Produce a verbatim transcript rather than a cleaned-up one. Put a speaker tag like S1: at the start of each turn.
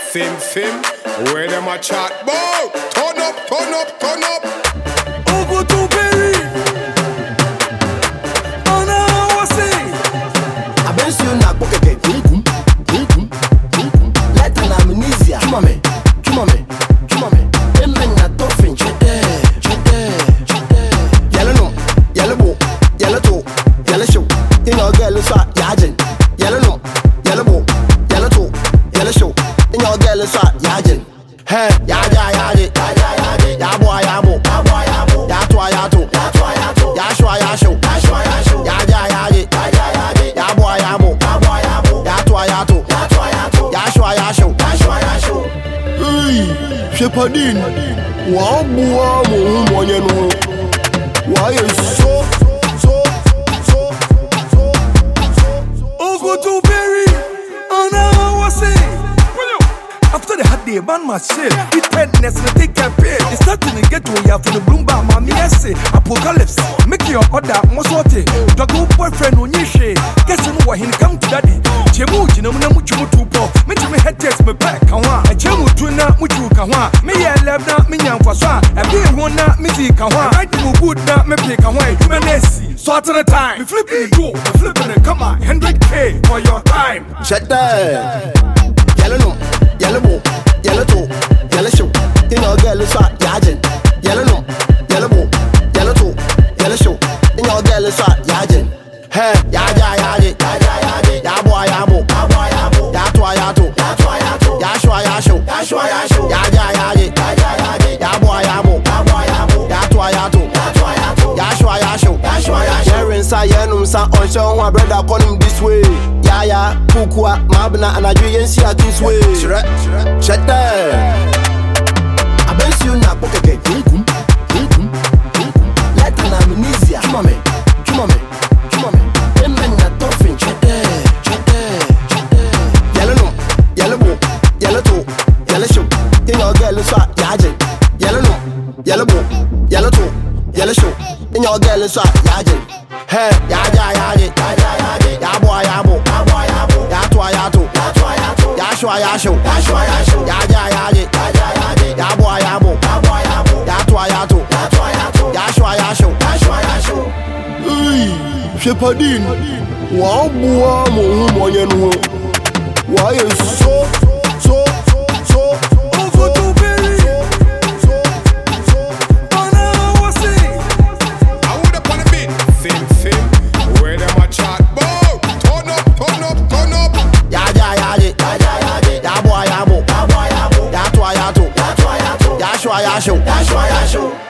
S1: Fim Fim, where them a chat bout? Turn up, turn up, turn up.
S2: Ogo to Berry. Oh no, what's it?
S3: I been see you na bokeke. Nikum, nikum, nikum. Let an amnesia. Come me, come me, come me. Emmen na tofin. Chete, chete, chete. Yellow no, yellow bo, yellow toe, yellow show. You know girl is hot, yajin. Yellow no, yellow bo, yellow toe, yellow show. You know girl is hot, yajin. Hey, ya ya ya ya ya ya ya boy ya bo, ya boy ya bo, ya twa ya to, ya twa ya to, ya shwa ya show, ya shwa ya show, ya ya ya ya ya ya ya boy ya bo, ya boy ya bo, ya twa ya to, ya twa ya to, ya shwa ya show, ya shwa ya show. Hey, Shepherdin, wa bua mo monye no, wa ye so so so so so.
S2: Ogo to Berry. Oh no, what's it? After the hard day, man must say, eat pendness and take a pay. It's starting to get to ya for the Bloomba, mommy, I say, apocalypse. Make your order, Mosote. Doggo boyfriend, on your shade. Guess you know what he come to daddy. Chemu, you know, Muchu to po. Make me head test me back. Kawa, a chemu to na Muchu Kawa. Me, I love not me young for swa. A beer one not me, Kawa. I do good not me pick away. Humanessy. So at the time, we flipping the door, we flipping the come on, one hundred K for your time.
S3: Shut that. Yellow no, yellow bo, yellow toe, yellow show. You know girl is hot, yajin. Yellow no, yellow bo, yellow toe, yellow show. You know girl is hot, yajin. Hey, ya ya ya ya ya ya ya boy ya bo, ya boy ya bo, ya twa ya to, ya twa ya to, ya shwa ya show, ya shwa ya show. Ya ya ya ya ya ya ya boy ya bo, ya boy ya bo, ya twa ya to, ya twa ya to, ya shwa ya show, ya shwa ya show. Sharing sa yenum sa on show one brother call him this way. Ya ya, kukua, mabna anajui yensi a this way. Shret, shret there. I been see you na bokeke. Nikum, nikum, nikum. Let an amnesia. Come on me, come on me, come on me. Emmen na tofin. Chete, chete, chete. Yellow no, yellow bo, yellow toe, yellow show. You know girl is hot, yajin. Yellow no, yellow bo, yellow toe, yellow show. You know girl is hot, yajin. Hey, ya ya ya ya ya ya ya boy ya bo, ya boy ya bo, ya twa ya to, ya twa ya to, ya shwa ya show, ya shwa ya show. Ya ya ya ya ya ya boy ya bo, ya boy ya bo, ya twa ya to, ya twa ya to, ya shwa ya show, ya shwa ya show. Hey, Shepherdin, wa bua mo monye no, wa ye so so so.
S2: Ogo to Berry. Oh no, what's it?
S1: I would up on a bit. Fim Fim, where them a chat bout? Turn up, turn up, turn up.
S3: Ya ya ya ya ya ya ya boy ya bo, ya boy ya bo, ya twa ya to, ya twa ya to, ya shwa ya show, ya shwa ya show.